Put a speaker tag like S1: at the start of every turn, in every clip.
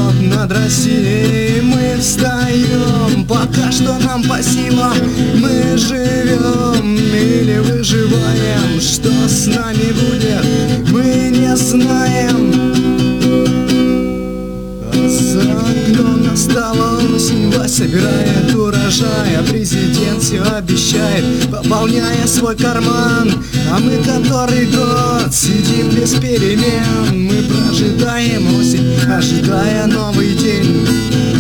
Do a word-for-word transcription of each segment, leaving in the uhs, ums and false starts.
S1: над Россией мы встаем. Пока что нам по силам, мы живем или выживаем. Что с нами будет, мы не знаем. За окном настала осень, власть собирает урожай, а президент все обещает, пополняя свой карман. А мы который год сидим без перемен. Мы прожидаем осень, ожидая новый день.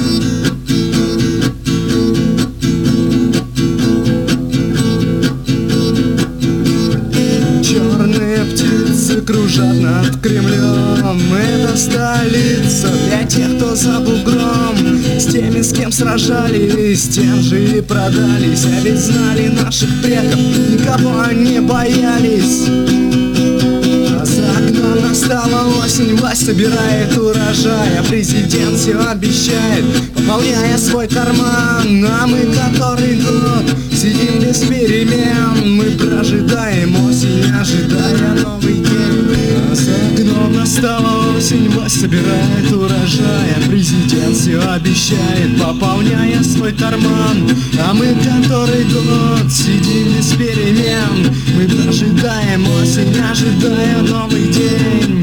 S1: Черные птицы кружат над Кремлем. Это столица для тех, кто за бугром. С теми, с кем сражались, тем же и продались. А ведь знали наших предков, никого не боялись. А за окном настала осень, власть собирает урожай, а президент все обещает, пополняя свой карман. А мы который год сидим без перемен. Мы прожидаем осень, ожидая новый день. А за окном настала осень, власть собирает урожай, а президент все обещает, пополняя свой карман. А мы который год сидим без перемен. Мы прожидаем осень, ожидая новый день.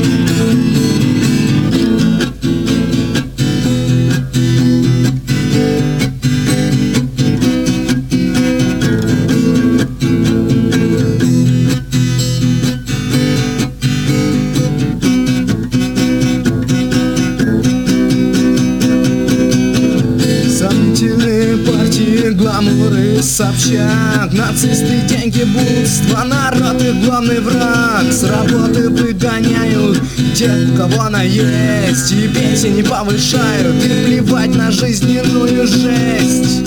S1: Гламур и Собчак, нацисты, деньги, бутство, народ их главный враг. С работы выгоняют тех, у кого она есть, и пенсии не повышают, и плевать на жизненную жесть.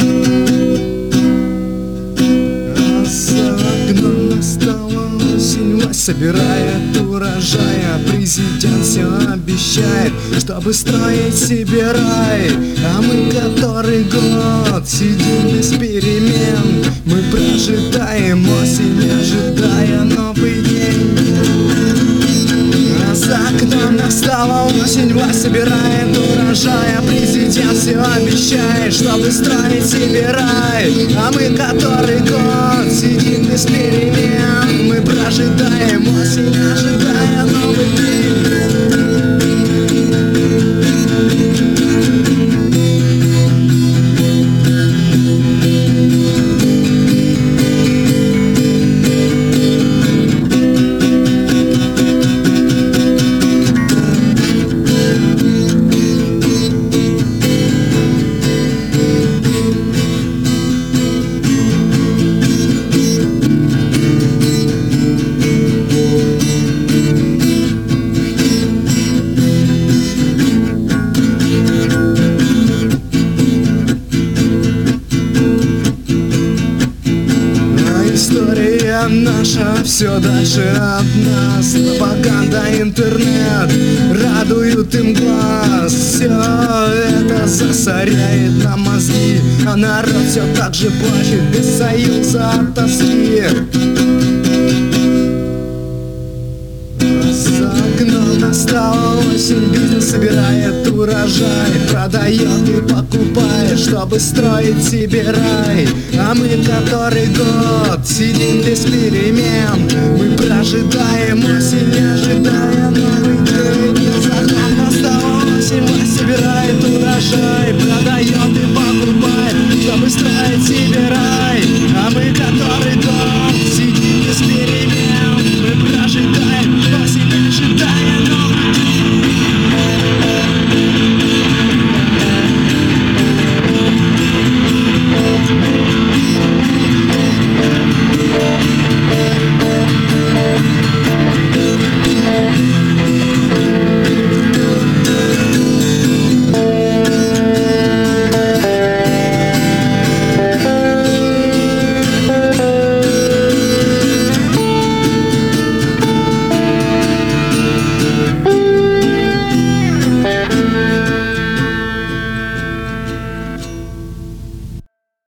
S1: А за окном настала осень, власть собирает урожай, а президент все обещает, чтобы строить себе рай. А мы который год сидим без перемен. Мы прожидаем осень, ожидая новый день. А за окном настала осень, власть собирает урожай, а президент все обещает, чтобы строить себе рай. А мы который год сидим без перемен. Мы прожидаем осень, ожидая новый день. История наша все дальше от нас. Пропаганда, интернет радуют им глаз. Все это засоряет нам мозги, а народ все так же плачет без союза от тоски. За окном настала осень, бизнес собирает урожай, продает и покупает, чтобы строить себе рай. А мы который год сидим без перемен. Мы прожидаем осень, ожидая новый день. За окном настала осень, власть собирает урожай, продает и покупает, чтобы строить себе рай.